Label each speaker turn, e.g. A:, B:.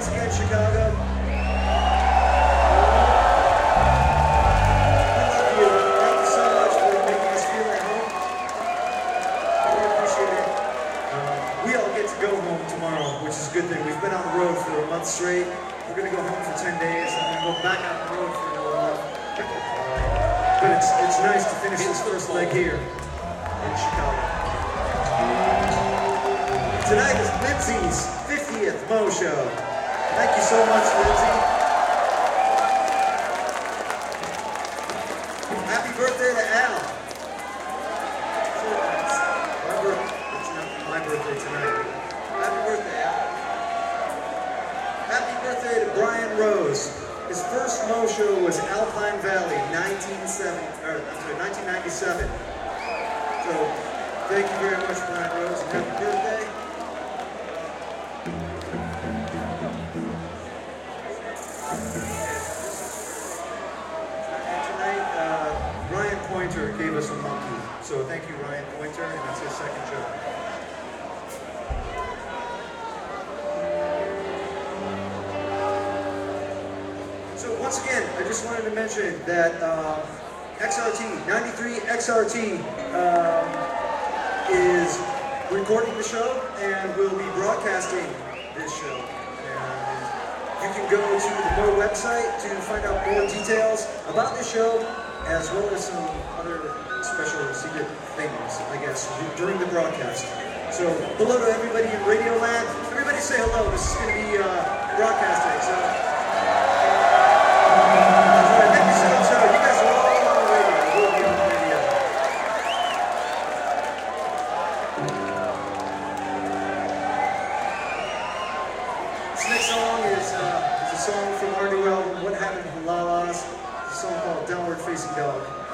A: once again, Chicago. We love you. Thank you so much for making us feel at home. We appreciate it. We all get to go home tomorrow, which is a good thing. We've been on the road for a month straight. We're going to go home for 10 days, and then go back on the road for another month. But it's nice to finish this first leg here in Chicago. Tonight is Lindsay's 50th Mo Show. Thank you so much, Lindsay. Happy birthday to Al. It's not my birthday tonight. Happy birthday, Al. Happy birthday to Brian Rose. His first Mo Show was Alpine Valley, 1997. So, thank you very much, Brian Rose, and happy birthday. And tonight, Ryan Pointer gave us a monkey. So thank you, Ryan Pointer, and that's his second show. So once again, I just wanted to mention that XRT, 93 XRT is recording the show and will be broadcasting this show. You can go to the Mo website to find out more details about this show, as well as some other special secret things, I guess, during the broadcast. So, hello to everybody in Radio Land. Everybody say hello. This is going to be broadcasting. So, thank you so much. You guys are all on the radio. We'll be on the radio. This next song is a song from our new album, What Happened to La La's. It's a song called Downward Facing Dog.